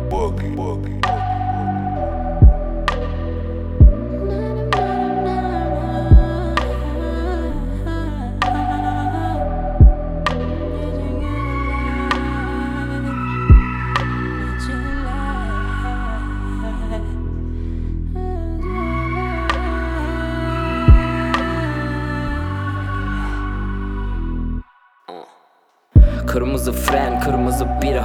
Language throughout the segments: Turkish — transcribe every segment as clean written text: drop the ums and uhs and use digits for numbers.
Kırmızı fren, kırmızı bira.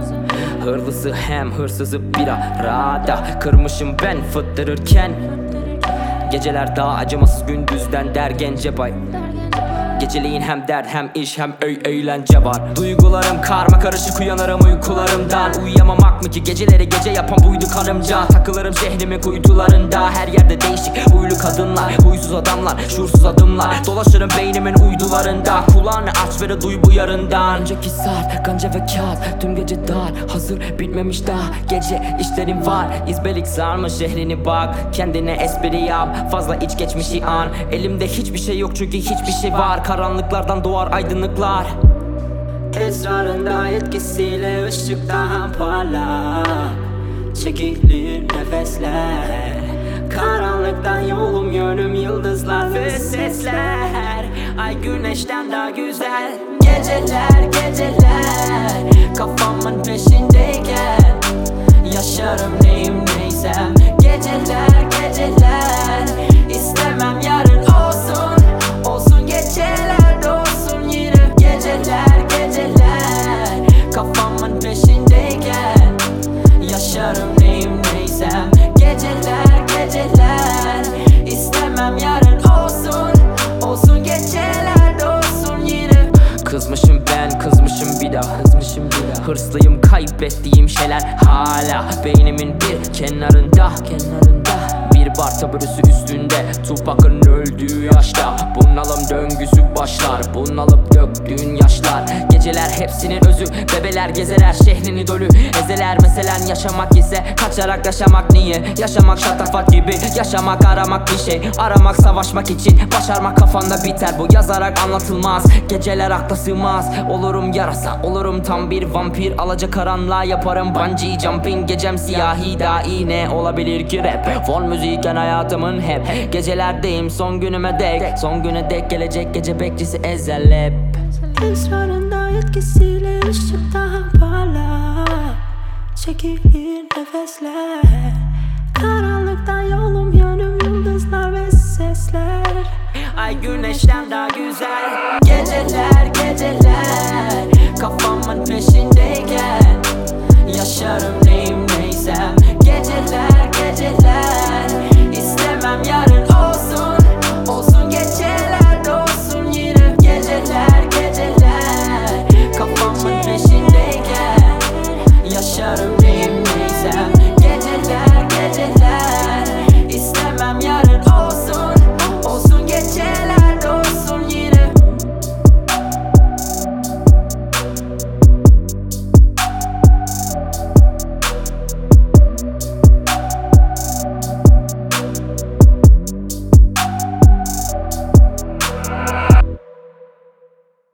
Hırlısı hem hırsızı bir arada. Kırmışım ben fıttırırken. Geceler daha acımasız gündüzden der gence bay. Geceliğin hem dert hem iş hem eğlence var. Duygularım karma karışık, uyanırım uykularımdan. Uyuyamamak mı ki geceleri gece yapan buydu karımca. Takılırım şehrimin kuytularında. Her yerde değişik huylu kadınlar, huysuz adamlar, şuursuz adımlar. Dolaşırım beynimin uydularında. Kulağını aç ve de duy bu yarından. Önceki saat ganca ve kağıt, tüm gece dar. Hazır bitmemiş daha gece işlerim var. İzbelik sarma şehrini bak, kendine espri yap. Fazla iç geçmişi an. Elimde hiçbir şey yok çünkü hiçbir şey var. Karanlıklardan doğar aydınlıklar. Esrarında etkisiyle ışık daha parlak. Çekilir nefesler. Karanlıktan yolum yönüm yıldızlar ve sesler. Ay güneşten daha güzel. Geceler geceler, kafamın peşindeyken yaşarım neyim neysem. Geceler geceler, istemem yarın olsun. Olsun geceler olsun yine. Geceler geceler, kafamın peşindeyken yaşarım neyim neysem. Geceler geceler, istemem yarın olsun. Olsun geceler olsun yine. Kızmışım ben, kızmışım bir daha. Hırslıyım, kaybettiğim şeyler hala beynimin bir kenarında. Bir bar taburesi üstünde, Tupac'ın öldüğü yaşta. Bunalım döngüsü başlar, bunalıp döktüğün yaşlar. Geceler hepsinin özü, bebeler gezeler şehrini dolu. Ezeler meselen yaşamak ise kaçarak yaşamak niye? Yaşamak şatafat gibi, yaşamak aramak bir şey. Aramak savaşmak için, başarmak kafanda biter. Bu yazarak anlatılmaz, geceler akla sığmaz. Olurum yarasa, olurum tam bir vampir. Alacakaranlığa yaparım bungee jumping. Gecem siyahi dahi ne olabilir ki rap? Fon müzikken hayatımın hep gecelerdeyim son günüme dek. Son güne dek gelecek gece bekçisi ezel hep. Esrarında etkisiyle ışık daha parlak. Çekilir nefesler. Karanlıktan yolum yönüm yıldızlar ve sesler. Ay güneşten daha güzel. Geceler geceler,